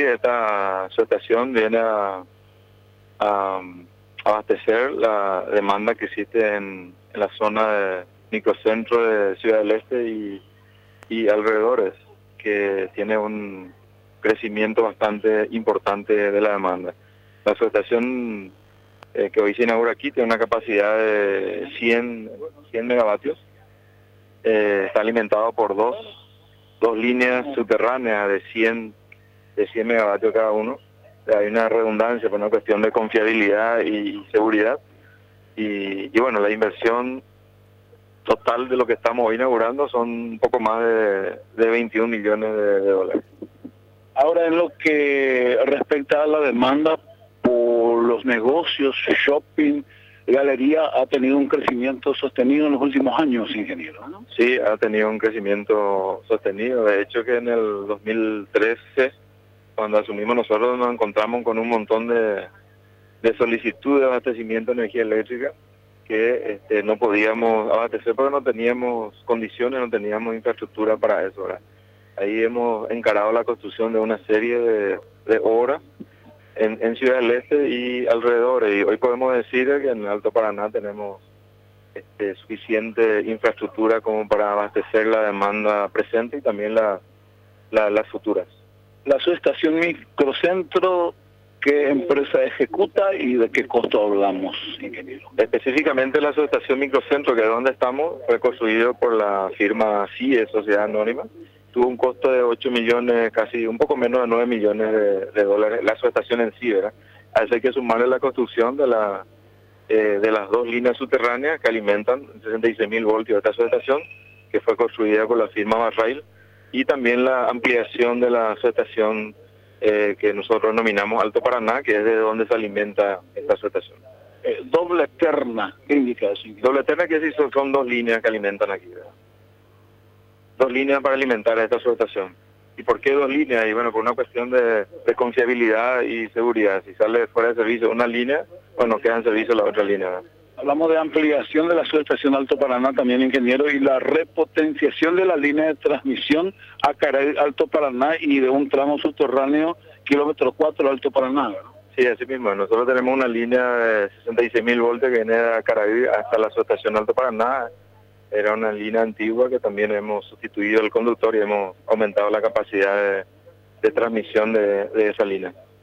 que esta subestación viene a abastecer la demanda que existe en la zona de microcentro de Ciudad del Este y alrededores, que tiene un crecimiento bastante importante de la demanda. La subestación que hoy se inaugura aquí tiene una capacidad de 100 megavatios. Está alimentado por dos líneas subterráneas de 100 megavatios cada uno. Hay una redundancia por una cuestión de confiabilidad y seguridad. Y bueno, la inversión total de lo que estamos hoy inaugurando son un poco más de 21 millones de dólares. Ahora, en lo que respecta a la demanda por los negocios, shopping, galería, ha tenido un crecimiento sostenido en los últimos años, ingeniero, ¿no? Sí, ha tenido un crecimiento sostenido. De hecho, que en el 2013, cuando asumimos, nosotros nos encontramos con un montón de solicitudes de abastecimiento de energía eléctrica que no podíamos abastecer porque no teníamos condiciones, no teníamos infraestructura para eso, ¿verdad? Ahí hemos encarado la construcción de una serie de obras en Ciudad del Este y alrededores. Y hoy podemos decir que en Alto Paraná tenemos suficiente infraestructura como para abastecer la demanda presente y también las futuras. La subestación microcentro, ¿qué empresa ejecuta y de qué costo hablamos, ingeniero? Específicamente la subestación microcentro, que es donde estamos, fue construido por la firma CIE, Sociedad Anónima. Tuvo un costo de 8 millones, casi un poco menos de 9 millones de dólares, la subestación en sí, ¿verdad? A eso hay que sumarle la construcción de las dos líneas subterráneas que alimentan 66.000 voltios de esta subestación, que fue construida por la firma Barrail, y también la ampliación de la subestación que nosotros denominamos Alto Paraná, que es de donde se alimenta esta subestación. Doble terna, ¿qué indica eso? Doble terna que sí son dos líneas que alimentan aquí, ¿verdad? Dos líneas para alimentar a esta subestación. ¿Y por qué dos líneas? Y bueno, por una cuestión de confiabilidad y seguridad. Si sale fuera de servicio una línea, bueno, queda en servicio la otra línea, ¿verdad? Hablamos de ampliación de la subestación Alto Paraná también, ingeniero, y la repotenciación de la línea de transmisión a Caray Alto Paraná y de un tramo subterráneo kilómetro 4 Alto Paraná, ¿verdad? Sí, así mismo. Nosotros tenemos una línea de 66.000 voltios que viene de Caraí hasta la subestación Alto Paraná. Era una línea antigua que también hemos sustituido el conductor y hemos aumentado la capacidad de transmisión de esa línea.